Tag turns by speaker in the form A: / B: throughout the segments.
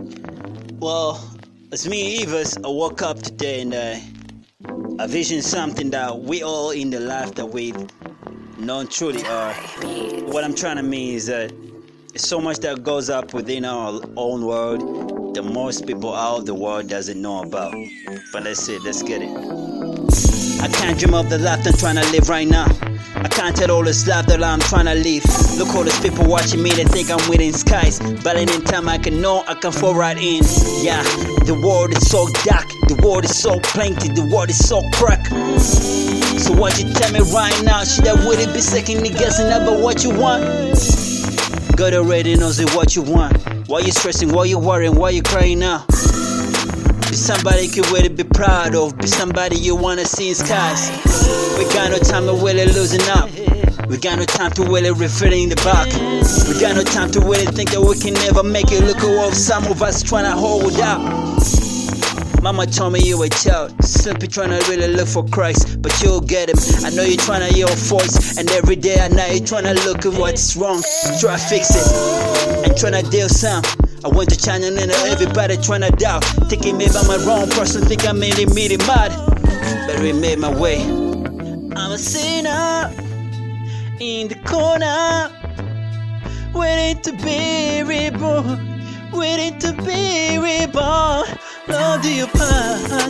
A: Well, it's me, Evers. I woke up today and I visioned something that we all in the life that we know truly are. What I'm trying to mean is that there's so much that goes up within our own world that most people out of the world doesn't know about. But let's see, let's get it. I can't dream of the life I'm trying to live right now. I can't tell all this life that I'm trying to live. Look, all these people watching me, they think I'm winning skies. But in time I can know, I can fall right in. Yeah, the world is so dark, the world is so plenty, the world is so crack. So what you tell me right now, should I wouldn't be second guessing about what you want? God already knows what you want. Why you stressing, why you worrying, why you crying now? Be somebody you really be proud of, be somebody you wanna see in skies. We got no time to really losing up. We got no time to really referring the back. We got no time to really think that we can never make it. Look at what some of us trying to hold out. Mama told me you a child, simply trying to really look for Christ, but you'll get him. I know you're trying to hear your voice, and every day I know you're trying to look at what's wrong, try to fix it, and trying to deal some. I went to China and everybody trying to doubt, thinking maybe I'm a wrong person, think I made it mad, but we made my way. I'm a sinner in the corner, waiting to be reborn, waiting to be reborn. Lord, do your part,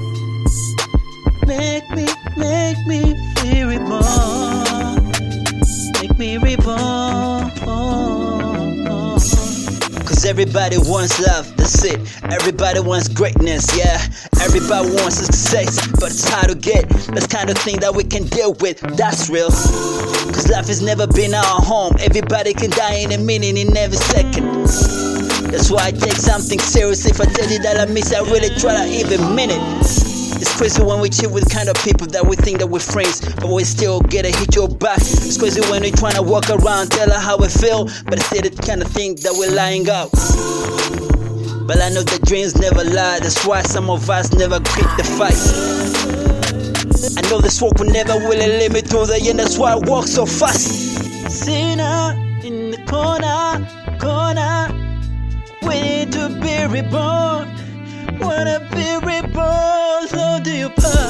A: make me feel reborn, make me reborn. Cause everybody wants love, that's it. Everybody wants greatness, yeah. Everybody wants success, but it's hard to get. That's kind of thing that we can deal with, that's real. Cause life has never been our home. Everybody can die in a minute, in every second. That's why I take something serious. If I tell you that I miss, I really try to even mean it. It's crazy when we chill with kind of people that we think that we're friends, but we still get a hit your back. It's crazy when we trying to walk around, tell her how we feel, but it's still the kind of thing that we're lying out. But I know that dreams never lie, that's why some of us never quit the fight. I know this walk will never really lead me to the end, that's why I walk so fast. Sinner in the corner, waiting to be reborn, wanna be reborn. So do your part.